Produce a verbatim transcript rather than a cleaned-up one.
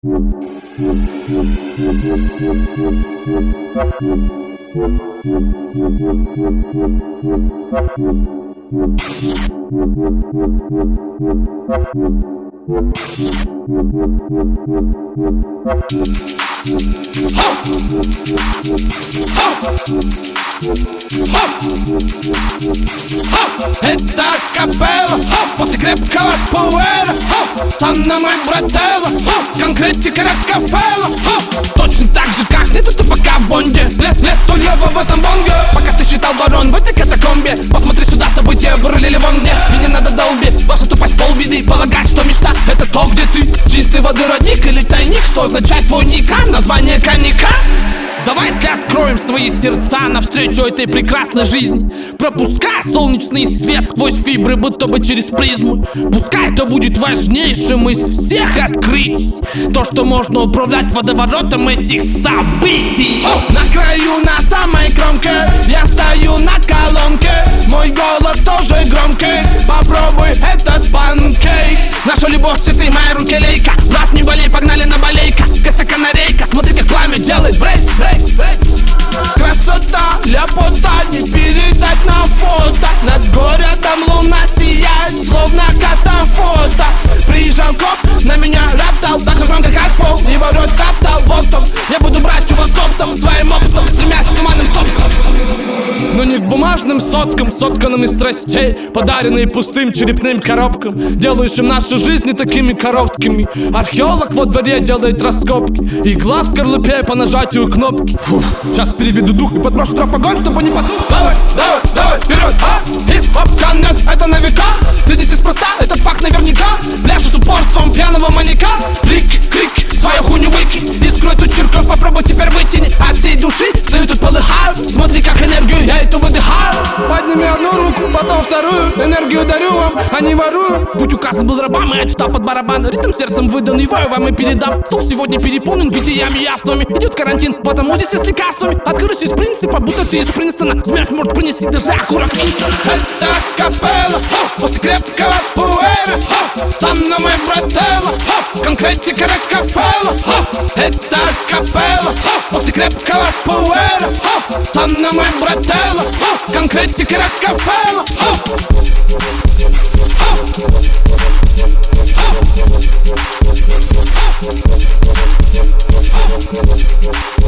Это капелла после крепкого пуэра. Санна мой брателла, конкретика Рокфеллера. Точно так же, как лето ты пока в Бонде. Лето лево в этом бонге. Пока ты считал ворон в этой катакомбе. Посмотри сюда, события бурлили вон где. И не надо долбить, ваша тупость полбеды. Полагать, что мечта это то, где ты. Чистой воды родник или тайник, что означает твой ника, название коньяка. Давайте откроем свои сердца навстречу этой прекрасной жизни. Пропускай солнечный свет сквозь фибры, будто бы через призму. Пускай это будет важнейшим из всех открытий. То, что можно управлять водоворотом этих событий. О! На краю, на самой кромке я стою на колонке. Мой голос тоже громкий. Попробуй этот панкейк. Наша любовь в этой моей руке лейка. Брат, не болей, погнали на болейка. Косяка на рейка, смотри, как пламя делает брейк, брейк. Красота, ляпота, не передать на фото. Над городом луна сияет, словно катафото. Приезжал коп, на меня раптал, так же громко, как пол. Его рот топтал ботом. Я буду брать у вас оптом, своим опытом, стремясь к командным соткам. Но не к бумажным соткам, сотканным из страстей, подаренные пустым черепным коробкам, делающим наши жизни такими короткими. Археолог во дворе делает раскопки, игла в скорлупе по нажатию кнопки. Фуф, сейчас переведу дух и подброшу трав огонь, чтобы не потух. Давай, давай, давай, вперед, а! Хип-хоп, коннект, это на века. Ты здесь неспроста, это факт наверняка. Пляшешь с упорством пьяного маньяка. Фрики, крики, свою хуйню выкинь. Искру эту чирку попробуй теперь вытяни от всей души. Стою тут полыхаю, смотри, как энергию я эту выдыхаю. Подними одну руку, потом вторую. Энергию дарю вам, а не ворую. Путь указан был рабам, и я читал под барабан. Ритм сердцем выданный, вою вам и передам. Стол сегодня переполнен питьями и явствами. Идет карантин, потому здесь с лекарствами. Открылись из принципа, будто ты из Принстона. Смерть может принести даже окурок Винстона. Это капелла, после крепкого пуэра. Санна мой брателла, конкретика Рокфеллера. Это капелла, после крепкого пуэра. Санна мой брателла, конкретика Рокфеллера. Oh,